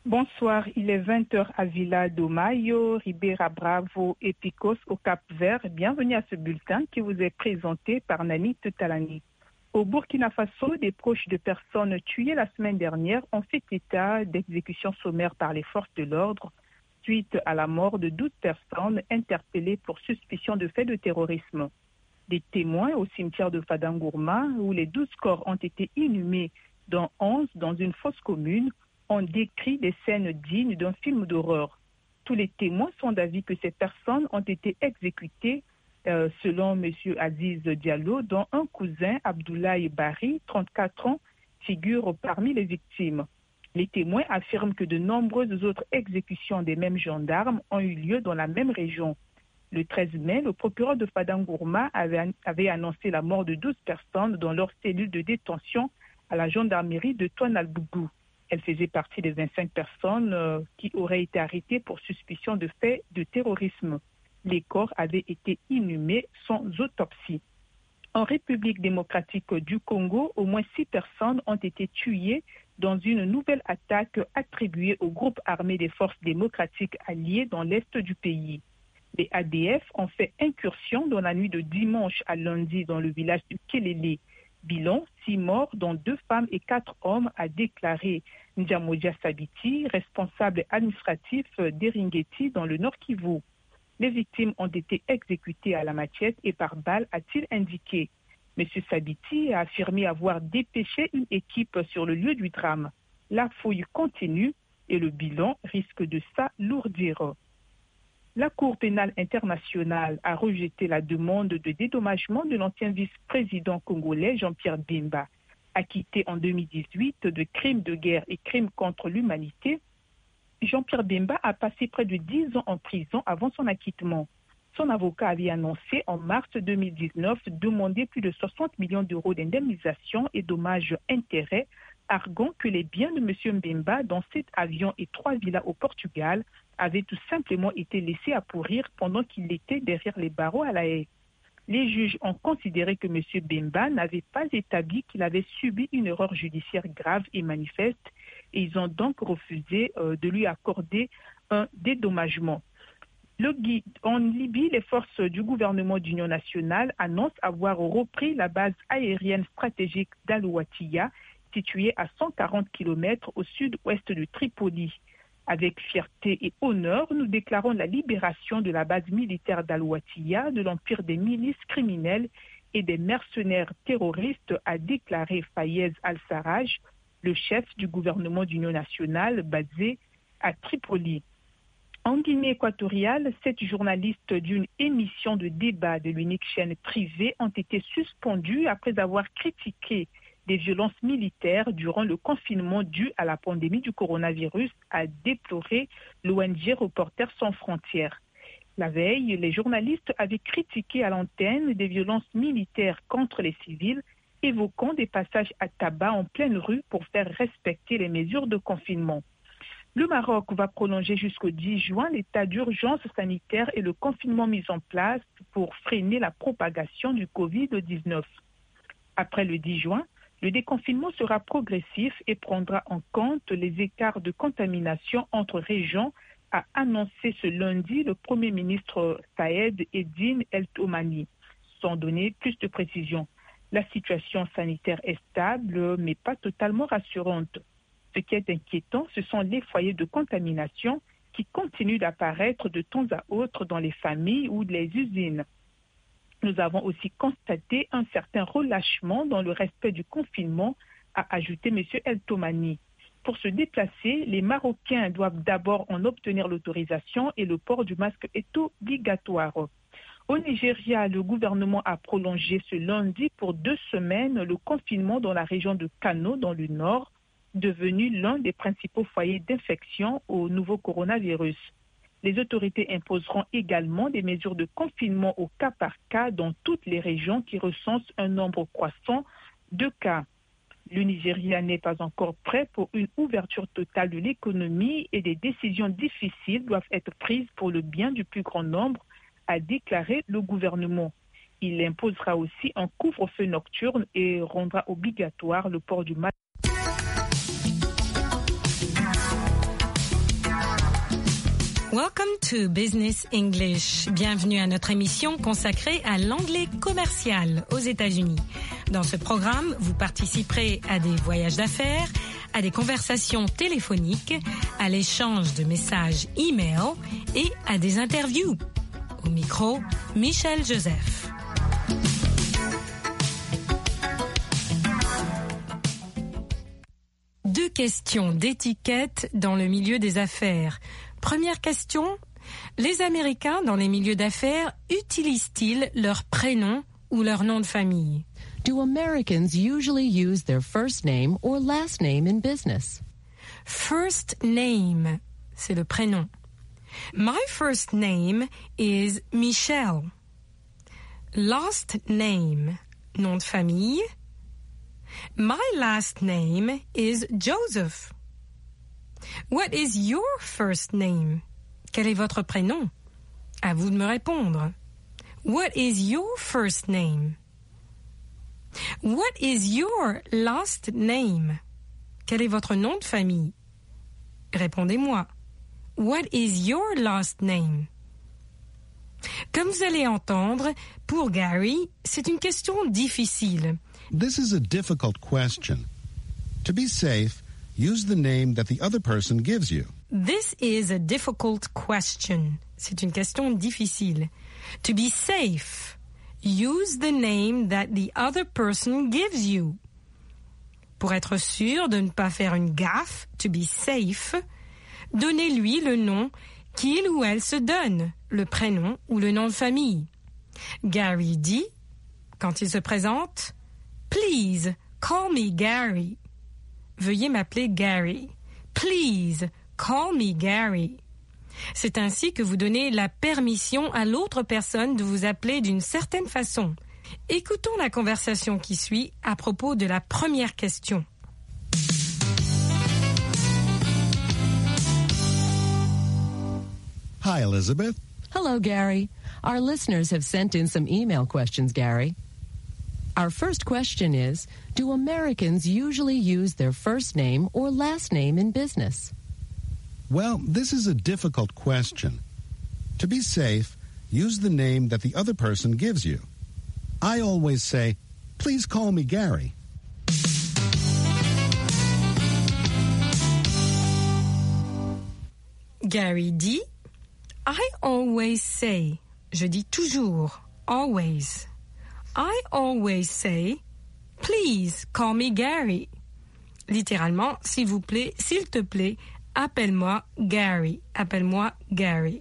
Bonsoir, il est 20h à Vila do Maio, Ribeira Bravo et Picos au Cap-Vert. Bienvenue à ce bulletin qui vous est présenté par Nani Tutalani. Au Burkina Faso, des proches de personnes tuées la semaine dernière ont fait état d'exécutions sommaires par les forces de l'ordre suite à la mort de 12 personnes interpellées pour suspicion de faits de terrorisme. Des témoins au cimetière de Fadangourma, où les 12 corps ont été inhumés, dont 11 dans une fosse commune, ont décrit des scènes dignes d'un film d'horreur. Tous les témoins sont d'avis que ces personnes ont été exécutées selon M. Aziz Diallo, dont un cousin, Abdoulaye Bari, 34 ans, figure parmi les victimes. Les témoins affirment que de nombreuses autres exécutions des mêmes gendarmes ont eu lieu dans la même région. Le 13 mai, le procureur de Fadangourma avait annoncé la mort de 12 personnes dans leur cellule de détention à la gendarmerie de Touanalbougou. Elle faisait partie des 25 personnes qui auraient été arrêtées pour suspicion de faits de terrorisme. Les corps avaient été inhumés sans autopsie. En République démocratique du Congo, au moins 6 personnes ont été tuées dans une nouvelle attaque attribuée au groupe armé des forces démocratiques alliées dans l'est du pays. Les ADF ont fait incursion dans la nuit de dimanche à lundi dans le village de Kelele. Bilan, 6 morts, dont 2 femmes et 4 hommes, a déclaré Ndjamodia Sabiti, responsable administratif d'Eringeti dans le Nord Kivu. Les victimes ont été exécutées à la machette et par balle, a-t-il indiqué. M. Sabiti a affirmé avoir dépêché une équipe sur le lieu du drame. La fouille continue et le bilan risque de s'alourdir. La Cour pénale internationale a rejeté la demande de dédommagement de l'ancien vice-président congolais Jean-Pierre Bemba, acquitté en 2018 de crimes de guerre et crimes contre l'humanité. Jean-Pierre Bemba a passé près de 10 ans en prison avant son acquittement. Son avocat avait annoncé en mars 2019 demander plus de 60 millions d'euros d'indemnisation et dommages-intérêts, arguant que les biens de M. Bemba, dont 7 avions et 3 villas au Portugal, avaient tout simplement été laissés à pourrir pendant qu'il était derrière les barreaux à La Haye. Les juges ont considéré que M. Bemba n'avait pas établi qu'il avait subi une erreur judiciaire grave et manifeste et ils ont donc refusé de lui accorder un dédommagement. En Libye, les forces du gouvernement d'union nationale annoncent avoir repris la base aérienne stratégique d'Al-Ouatiya, située à 140 km au sud-ouest de Tripoli. Avec fierté et honneur, nous déclarons la libération de la base militaire d'Al-Ouatiya, de l'empire des milices criminelles et des mercenaires terroristes, a déclaré Fayez Al-Sarraj, le chef du gouvernement d'union nationale basé à Tripoli. En Guinée équatoriale, 7 journalistes d'une émission de débat de l'unique chaîne privée ont été suspendus après avoir critiqué des violences militaires durant le confinement dû à la pandémie du coronavirus, a déploré l'ONG Reporters sans frontières. La veille, les journalistes avaient critiqué à l'antenne des violences militaires contre les civils, évoquant des passages à tabac en pleine rue pour faire respecter les mesures de confinement. Le Maroc va prolonger jusqu'au 10 juin l'état d'urgence sanitaire et le confinement mis en place pour freiner la propagation du Covid-19. Après le 10 juin, le déconfinement sera progressif et prendra en compte les écarts de contamination entre régions, a annoncé ce lundi le Premier ministre Saïed Eddine El Tomani, sans donner plus de précision. La situation sanitaire est stable, mais pas totalement rassurante. Ce qui est inquiétant, ce sont les foyers de contamination qui continuent d'apparaître de temps à autre dans les familles ou les usines. Nous avons aussi constaté un certain relâchement dans le respect du confinement, a ajouté M. El Tomani. Pour se déplacer, les Marocains doivent d'abord en obtenir l'autorisation et le port du masque est obligatoire. Au Nigeria, le gouvernement a prolongé ce lundi pour 2 semaines le confinement dans la région de Kano, dans le nord, devenu l'un des principaux foyers d'infection au nouveau coronavirus. Les autorités imposeront également des mesures de confinement au cas par cas dans toutes les régions qui recensent un nombre croissant de cas. Le Nigeria n'est pas encore prêt pour une ouverture totale de l'économie et des décisions difficiles doivent être prises pour le bien du plus grand nombre, a déclaré le gouvernement. Il imposera aussi un couvre-feu nocturne et rendra obligatoire le port du masque. Welcome to Business English. Bienvenue à notre émission consacrée à l'anglais commercial aux États-Unis. Dans ce programme, vous participerez à des voyages d'affaires, à des conversations téléphoniques, à l'échange de messages e-mail et à des interviews. Au micro, Michel Joseph. Deux questions d'étiquette dans le milieu des affaires. Première question, les Américains dans les milieux d'affaires utilisent-ils leur prénom ou leur nom de famille? Do Americans usually use their first name or last name in business? First name, c'est le prénom. My first name is Michelle. Last name, nom de famille. My last name is Joseph. What is your first name? Quel est votre prénom? À vous de me répondre. What is your first name? What is your last name? Quel est votre nom de famille? Répondez-moi. What is your last name? Comme vous allez entendre, pour Gary, c'est une question difficile. This is a difficult question. To be safe, use the name that the other person gives you. This is a difficult question. C'est une question difficile. To be safe, use the name that the other person gives you. Pour être sûr de ne pas faire une gaffe, to be safe, donnez-lui le nom qu'il ou elle se donne, le prénom ou le nom de famille. Gary dit, quand il se présente, « Please, call me Gary ». Veuillez m'appeler Gary. Please, call me Gary. C'est ainsi que vous donnez la permission à l'autre personne de vous appeler d'une certaine façon. Écoutons la conversation qui suit à propos de la première question. Hi, Elizabeth. Hello, Gary. Our listeners have sent in some email questions, Gary. Our first question is, do Americans usually use their first name or last name in business? Well, this is a difficult question. To be safe, use the name that the other person gives you. I always say, please call me Gary. Gary dit, I always say, je dis toujours, always. I always say, please call me Gary. Littéralement, s'il vous plaît, s'il te plaît, appelle-moi Gary. Appelle-moi Gary.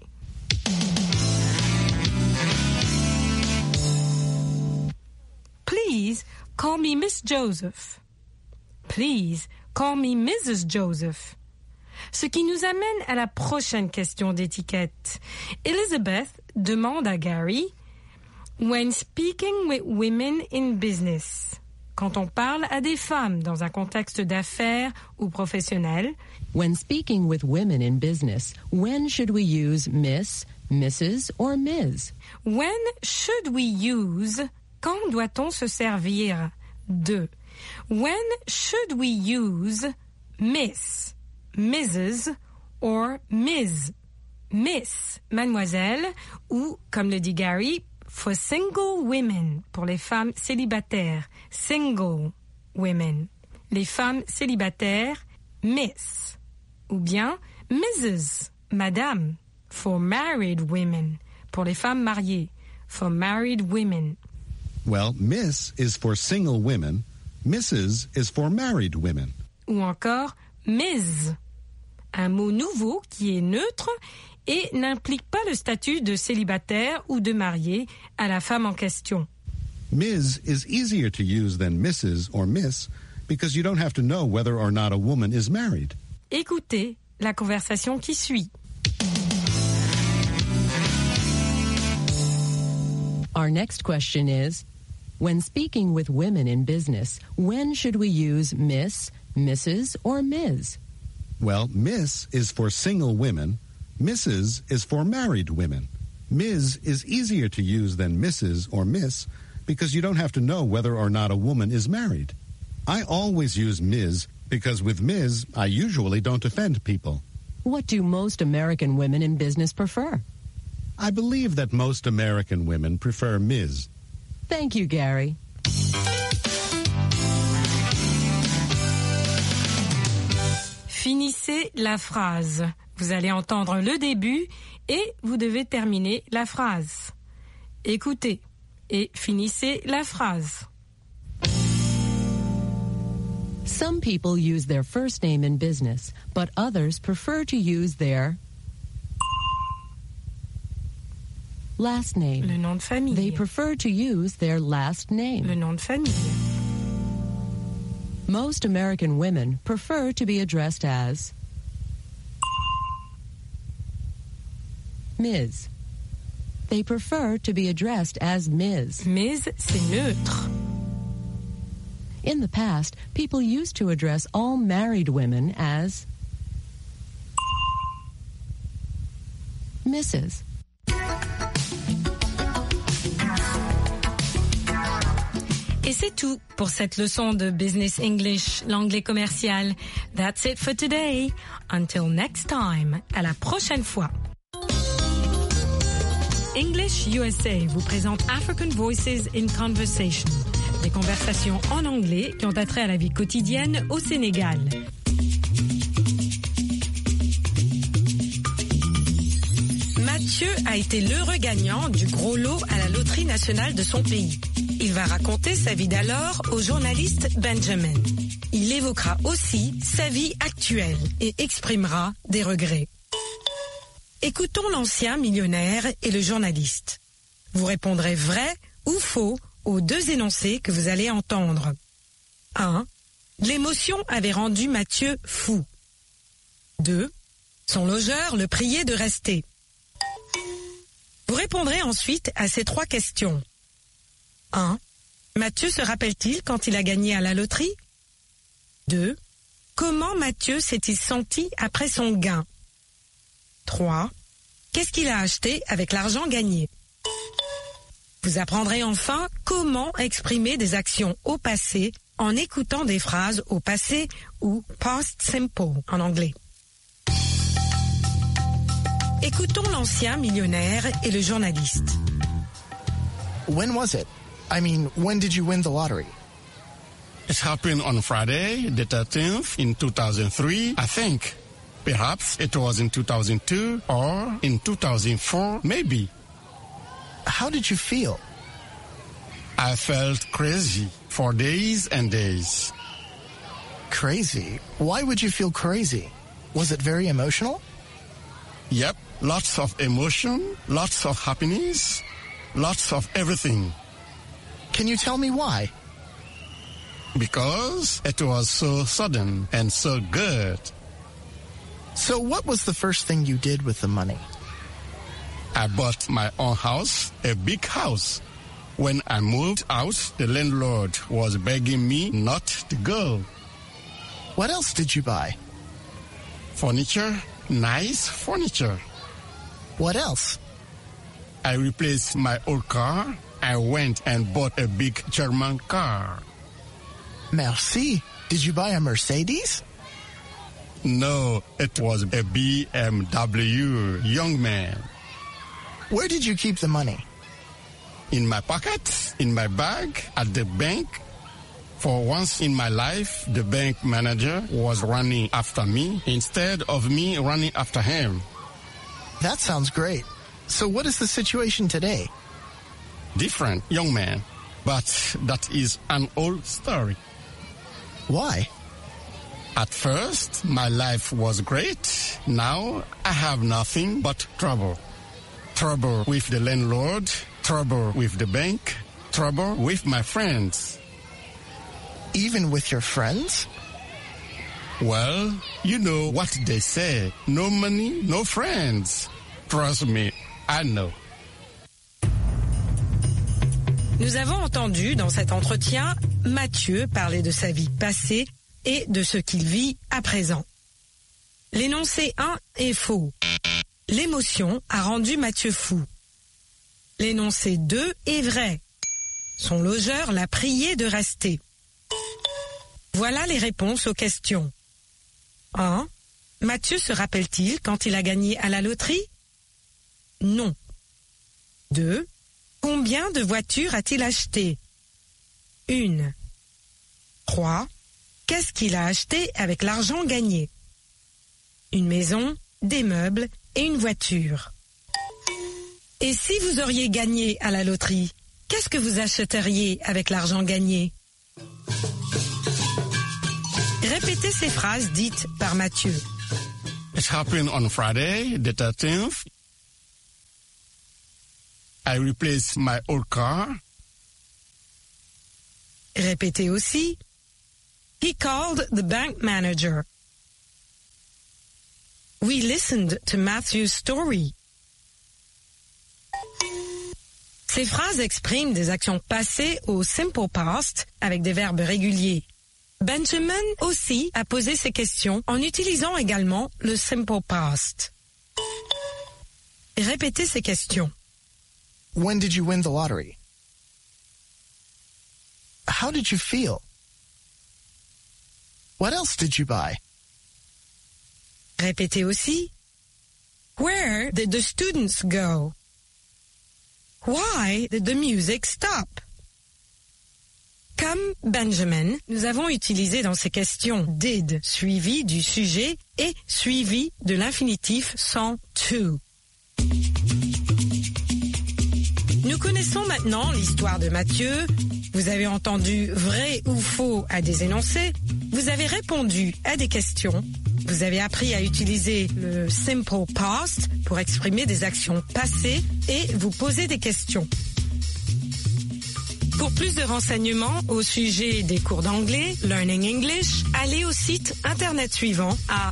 Please call me Miss Joseph. Please call me Mrs. Joseph. Ce qui nous amène à la prochaine question d'étiquette. Elizabeth demande à Gary, when speaking with women in business, quand on parle à des femmes dans un contexte d'affaires ou professionnel, when speaking with women in business, when should we use Miss, Mrs. or Ms? When should we use, quand doit-on se servir de? When should we use Miss, Mrs. or Ms? Miss, mademoiselle, ou, comme le dit Gary, for single women, pour les femmes célibataires, single women. Les femmes célibataires, Miss. Ou bien Mrs., madame, for married women, pour les femmes mariées, for married women. Well, Miss is for single women, Mrs. is for married women. Ou encore Ms., un mot nouveau qui est neutre et n'implique pas le statut de célibataire ou de marié à la femme en question. Ms. is easier to use than Mrs. or Miss because you don't have to know whether or not a woman is married. Écoutez la conversation qui suit. Our next question is, when speaking with women in business, when should we use Miss, Mrs. or Ms? Well, Miss is for single women, Mrs. is for married women. Ms. is easier to use than Mrs. or Miss because you don't have to know whether or not a woman is married. I always use Ms. because with Ms. I usually don't offend people. What do most American women in business prefer? I believe that most American women prefer Ms. Thank you, Gary. Finissez la phrase. Vous allez entendre le début et vous devez terminer la phrase. Écoutez et finissez la phrase. Some people use their first name in business, but others prefer to use their last name. Le nom de famille. They prefer to use their last name. Le nom de famille. Most American women prefer to be addressed as Ms. They prefer to be addressed as Ms. Ms, c'est neutre. In the past, people used to address all married women as Mrs. Et c'est tout pour cette leçon de Business English, l'anglais commercial. That's it for today. Until next time. À la prochaine fois. English USA vous présente African Voices in Conversation. Des conversations en anglais qui ont attrait à la vie quotidienne au Sénégal. Mathieu a été l'heureux gagnant du gros lot à la loterie nationale de son pays. Il va raconter sa vie d'alors au journaliste Benjamin. Il évoquera aussi sa vie actuelle et exprimera des regrets. Écoutons l'ancien millionnaire et le journaliste. Vous répondrez vrai ou faux aux deux énoncés que vous allez entendre. 1. L'émotion avait rendu Mathieu fou. 2. Son logeur le priait de rester. Vous répondrez ensuite à ces trois questions. 1. Mathieu se rappelle-t-il quand il a gagné à la loterie? 2. Comment Mathieu s'est-il senti après son gain? 3. Qu'est-ce qu'il a acheté avec l'argent gagné? Vous apprendrez enfin comment exprimer des actions au passé en écoutant des phrases au passé ou past simple en anglais. Écoutons l'ancien millionnaire et le journaliste. When was it? I mean, when did you win the lottery? It happened on Friday, the 13th, in 2003, I think. Perhaps it was in 2002 or in 2004, maybe. How did you feel? I felt crazy for days and days. Crazy? Why would you feel crazy? Was it very emotional? Yep, lots of emotion, lots of happiness, lots of everything. Can you tell me why? Because it was so sudden and so good. So what was the first thing you did with the money? I bought my own house, a big house. When I moved out, the landlord was begging me not to go. What else did you buy? Furniture, nice furniture. What else? I replaced my old car. I went and bought a big German car. Merci. Did you buy a Mercedes? No, it was a BMW, young man. Where did you keep the money? In my pocket, in my bag, at the bank. For once in my life, the bank manager was running after me instead of me running after him. That sounds great. So what is the situation today? Different, young man. But that is an old story. Why? At first, my life was great. Now, I have nothing but trouble. Trouble with the landlord, trouble with the bank, trouble with my friends. Even with your friends? Well, you know what they say. No money, no friends. Trust me, I know. Nous avons entendu dans cet entretien Mathieu parler de sa vie passée et de ce qu'il vit à présent. L'énoncé 1 est faux. L'émotion a rendu Mathieu fou. L'énoncé 2 est vrai. Son logeur l'a prié de rester. Voilà les réponses aux questions. 1. Mathieu se rappelle-t-il quand il a gagné à la loterie? Non. 2. Combien de voitures a-t-il acheté? 1. 3. Qu'est-ce qu'il a acheté avec l'argent gagné? Une maison, des meubles et une voiture. Et si vous auriez gagné à la loterie, qu'est-ce que vous achèteriez avec l'argent gagné? Répétez ces phrases dites par Mathieu. It happened on Friday, the 13th. I replaced my old car. Répétez aussi. He called the bank manager. We listened to Matthew's story. Ces phrases expriment des actions passées au simple past avec des verbes réguliers. Benjamin aussi a posé ces questions en utilisant également le simple past. Répétez ces questions. When did you win the lottery? How did you feel? What else did you buy? Répétez aussi. Where did the students go? Why did the music stop? Comme Benjamin, nous avons utilisé dans ces questions did suivi du sujet et suivi de l'infinitif sans to. Nous connaissons maintenant l'histoire de Mathieu. Vous avez entendu vrai ou faux à des énoncés. Vous avez répondu à des questions. Vous avez appris à utiliser le simple past pour exprimer des actions passées et vous poser des questions. Pour plus de renseignements au sujet des cours d'anglais, Learning English, allez au site internet suivant à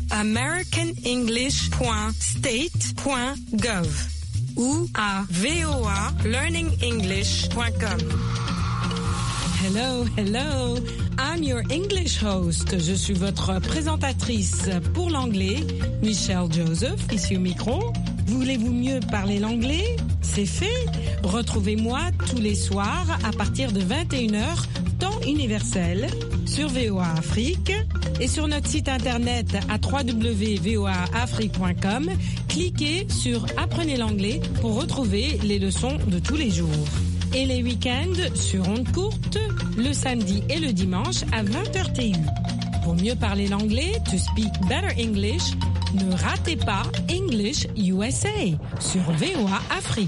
americanenglish.state.gov ou à voalearningenglish.com. Hello, hello. I'm your English host. Je suis votre présentatrice pour l'anglais, Michelle Joseph, ici au micro. Voulez-vous mieux parler l'anglais? C'est fait. Retrouvez-moi tous les soirs à partir de 21h, temps universel, sur VOA Afrique et sur notre site internet à www.voaafrique.com. Cliquez sur Apprenez l'anglais pour retrouver les leçons de tous les jours. Et les week-ends sur ondes courtes, le samedi et le dimanche à 20h TU. Pour mieux parler l'anglais, to speak better English, ne ratez pas English USA sur VOA Afrique.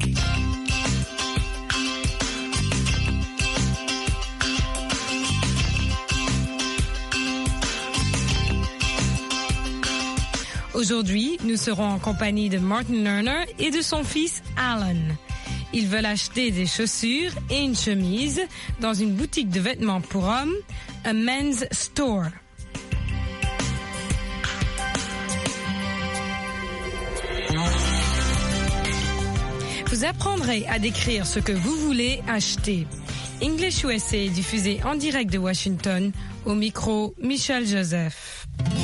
Aujourd'hui, nous serons en compagnie de Martin Lerner et de son fils Alan. Ils veulent acheter des chaussures et une chemise dans une boutique de vêtements pour hommes, a men's store. Vous apprendrez à décrire ce que vous voulez acheter. English USA est diffusé en direct de Washington, au micro Michelle Joseph.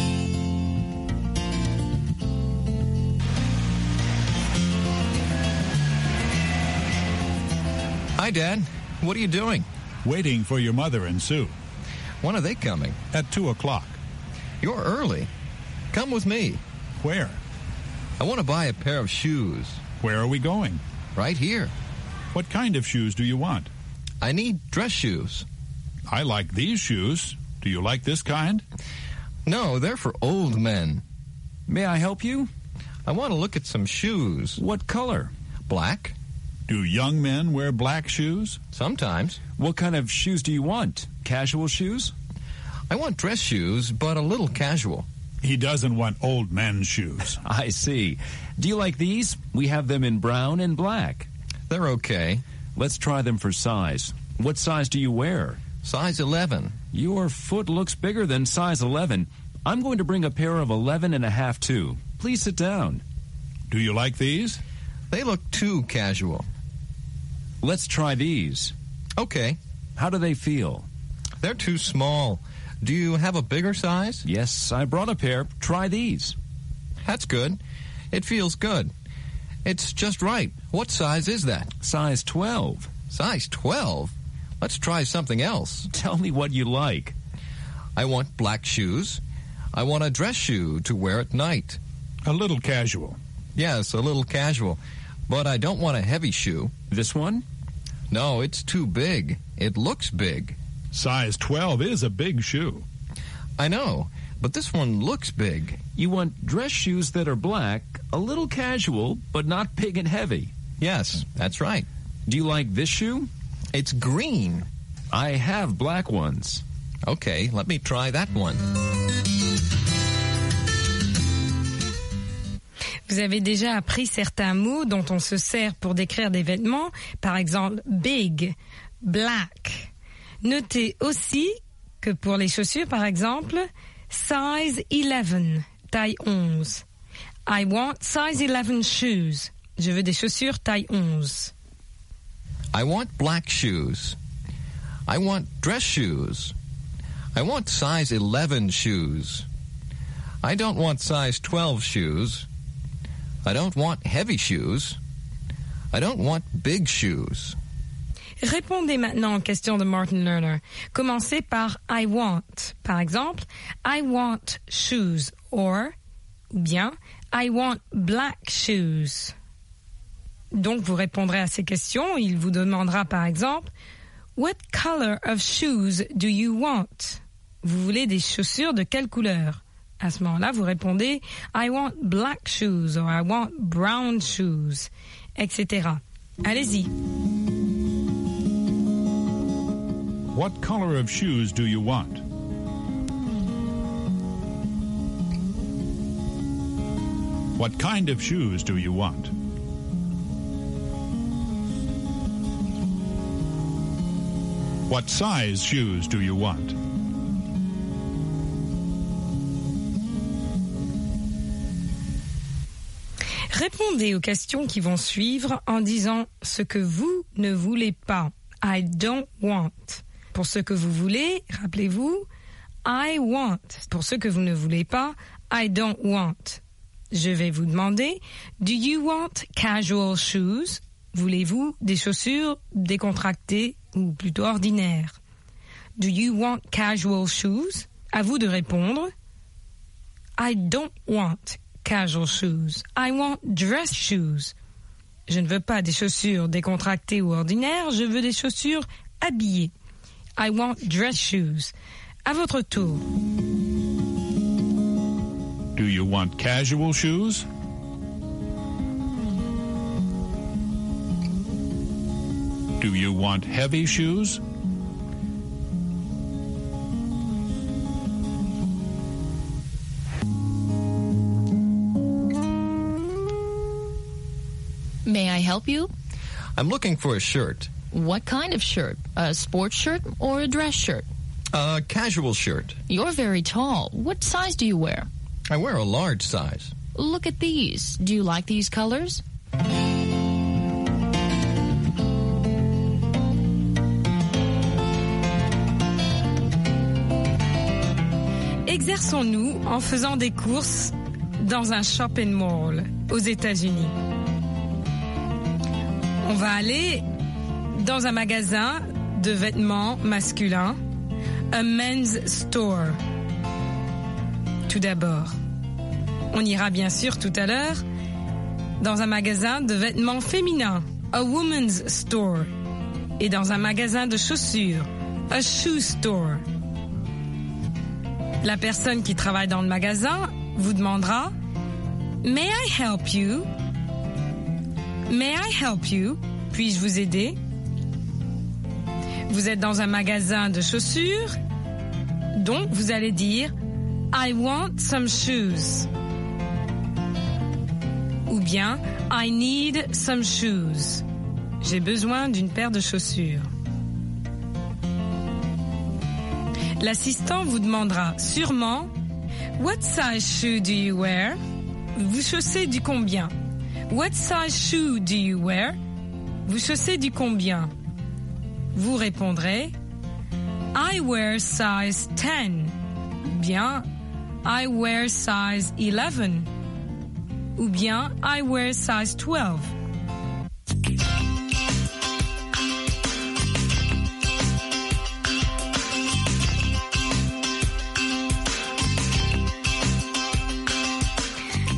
Hi, Dad. What are you doing? Waiting for your mother and Sue. When are they coming? At 2 o'clock. You're early. Come with me. Where? I want to buy a pair of shoes. Where are we going? Right here. What kind of shoes do you want? I need dress shoes. I like these shoes. Do you like this kind? No, they're for old men. May I help you? I want to look at some shoes. What color? Black. Do young men wear black shoes? Sometimes. What kind of shoes do you want? Casual shoes? I want dress shoes, but a little casual. He doesn't want old men's shoes. I see. Do you like these? We have them in brown and black. They're okay. Let's try them for size. What size do you wear? Size 11. Your foot looks bigger than size 11. I'm going to bring a pair of 11 and a half too. Please sit down. Do you like these? They look too casual. Let's try these. Okay. How do they feel? They're too small. Do you have a bigger size? Yes, I brought a pair. Try these. That's good. It feels good. It's just right. What size is that? Size 12. Size 12? Let's try something else. Tell me what you like. I want black shoes. I want a dress shoe to wear at night. A little casual. Yes, a little casual. But I don't want a heavy shoe. This one? No, it's too big. It looks big. Size 12 is a big shoe. I know, but this one looks big. You want dress shoes that are black, a little casual, but not big and heavy. Yes, that's right. Do you like this shoe? It's green. I have black ones. Okay, let me try that one. Vous avez déjà appris certains mots dont on se sert pour décrire des vêtements, par exemple big, black. Notez aussi que pour les chaussures, par exemple, size 11, taille 11. I want size 11 shoes. Je veux des chaussures taille 11. I want black shoes. I want dress shoes. I want size 11 shoes. I don't want size 12 shoes. I don't want heavy shoes. I don't want big shoes. Répondez maintenant aux questions de Martin Lerner. Commencez par I want. Par exemple, I want shoes or, ou bien, I want black shoes. Donc, vous répondrez à ces questions. Il vous demandera par exemple, what color of shoes do you want? Vous voulez des chaussures de quelle couleur? À ce moment-là, vous répondez I want black shoes or I want brown shoes, etc. Allez-y. What color of shoes do you want? What kind of shoes do you want? What size shoes do you want? Répondez aux questions qui vont suivre en disant ce que vous ne voulez pas. I don't want. Pour ce que vous voulez, rappelez-vous, I want. Pour ce que vous ne voulez pas, I don't want. Je vais vous demander, do you want casual shoes? Voulez-vous des chaussures décontractées ou plutôt ordinaires? Do you want casual shoes? À vous de répondre. I don't want casual shoes. I want dress shoes. Je ne veux pas des chaussures décontractées ou ordinaires, je veux des chaussures habillées. I want dress shoes. À votre tour. Do you want casual shoes? Do you want heavy shoes? May I help you? I'm looking for a shirt. What kind of shirt? A sports shirt or a dress shirt? A casual shirt. You're very tall. What size do you wear? I wear a large size. Look at these. Do you like these colors? Exerçons-nous en faisant des courses dans un shopping mall aux États-Unis. On va aller dans un magasin de vêtements masculins, a men's store. Tout d'abord, on ira bien sûr tout à l'heure dans un magasin de vêtements féminins, a woman's store, et dans un magasin de chaussures, a shoe store. La personne qui travaille dans le magasin vous demandera « May I help you? May I help you? Puis-je vous aider? » Vous êtes dans un magasin de chaussures, donc vous allez dire « I want some shoes » ou bien « I need some shoes ». J'ai besoin d'une paire de chaussures. L'assistant vous demandera sûrement « What size shoe do you wear? » Vous chaussez du combien? What size shoe do you wear? Vous chaussez du combien? Vous répondrez I wear size 10. Ou bien I wear size 11. Ou bien I wear size 12.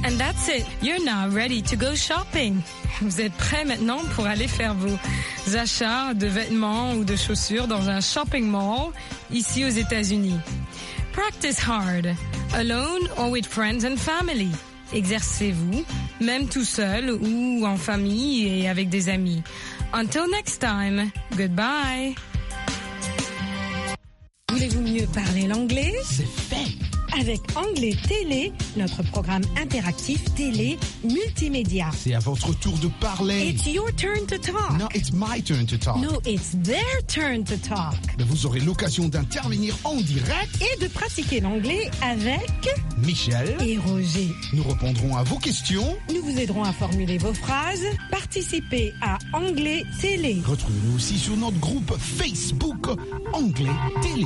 And that's it. You're now ready to go shopping. Vous êtes prêts maintenant pour aller faire vos achats de vêtements ou de chaussures dans un shopping mall ici aux États-Unis. Practice hard, alone or with friends and family. Exercez-vous, même tout seul ou en famille et avec des amis. Until next time, goodbye. Voulez-vous mieux parler l'anglais? C'est fait. Avec Anglais Télé, notre programme interactif télé multimédia. C'est à votre tour de parler. It's your turn to talk. No, it's my turn to talk. No, it's their turn to talk. Mais vous aurez l'occasion d'intervenir en direct et de pratiquer l'anglais avec Michel et Roger. Nous répondrons à vos questions. Nous vous aiderons à formuler vos phrases. Participez à Anglais Télé. Retrouvez-nous aussi sur notre groupe Facebook Anglais Télé.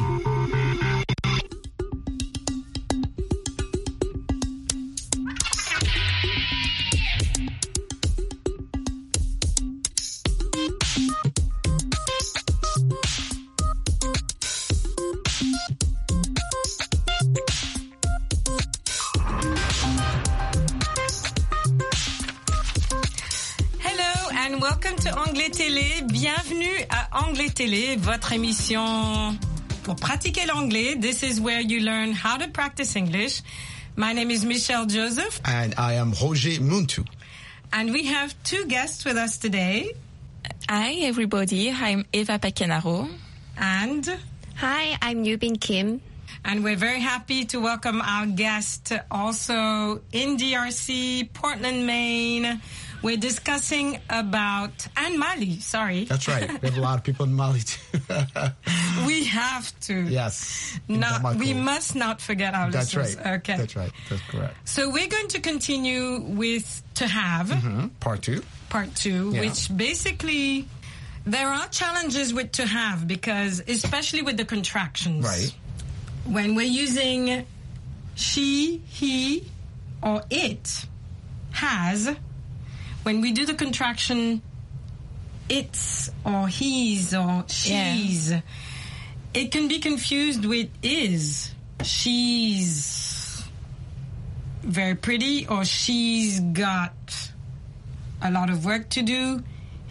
Welcome to Anglais Télé. Bienvenue à Anglais Télé, votre émission pour pratiquer l'anglais. This is where you learn how to practice English. My name is Michelle Joseph. And I am Roger Muntu. And we have two guests with us today. Hi, everybody. I'm Eva Pequenaro. And... Hi, I'm Yubin Kim. And we're very happy to welcome our guest also in DRC, Portland, Maine. We're discussing about... And Mali, sorry. That's right. We have a lot of people in Mali, too. We have to. Yes. We must not forget our listeners. That's right. Okay. That's right. That's correct. So we're going to continue with To Have. Mm-hmm. Part 2. Part 2, yeah. Which basically... There are challenges with To Have because, especially with the contractions. Right. When we're using she, he, or it has... When we do the contraction, it's or he's or she's, it can be confused with is. She's very pretty or she's got a lot of work to do.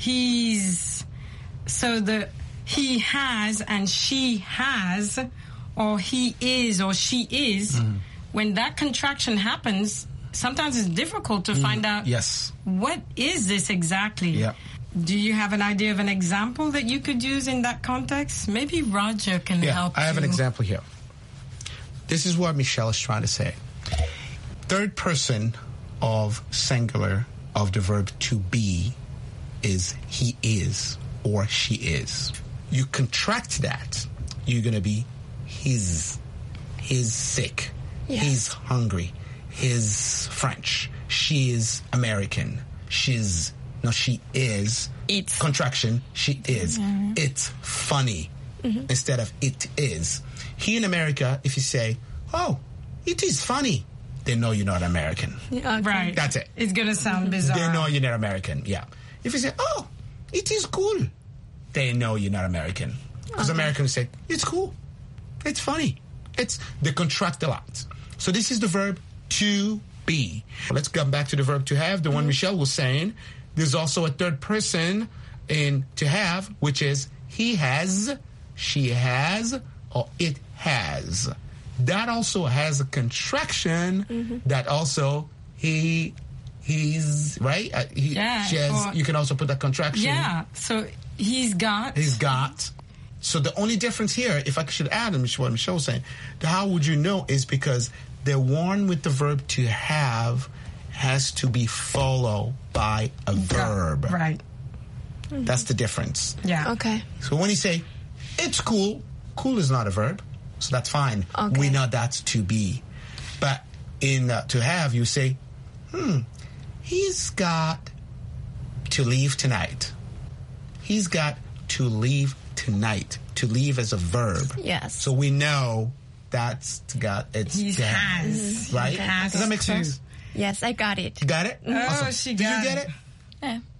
So the he has and she has or he is or she is, when that contraction happens, sometimes it's difficult to find out what is this exactly. Yeah. Do you have an idea of an example that you could use in that context? Maybe Roger can help you. I have an example here. This is what Michelle is trying to say. Third person of singular of the verb to be is he is or she is. You contract that, you're going to be he's sick, he's hungry, he's French, she is American, she is, it's contraction, she is. It's funny instead of it is. Here in America, if you say, oh, it is funny, they know you're not American. Right. That's it. It's going to sound bizarre. They know you're not American, yeah. If you say, oh, it is cool, they know you're not American. Because Americans say, it's cool, it's funny. They contract a lot. So this is the verb to be. Let's come back to the verb to have, the one Michelle was saying. There's also a third person in to have, which is he has, she has, or it has. That also has a contraction that also he's, right? She has, you can also put that contraction. Yeah, so he's got. He's got. So the only difference here, if I should add what Michelle was saying, how would you know is because the one with the verb to have has to be followed by a verb. Right. That's the difference. Yeah. Okay. So when you say, it's cool, cool is not a verb, so that's fine. Okay. We know that's to be. But in to have, you say, he's got to leave tonight. He's got to leave tonight. To leave as a verb. Yes. So we know that's it's he to have, has. right? He has Does that make sense? Yes, I got it. You got it? Oh, Awesome. she Did got you get it. it? Yeah.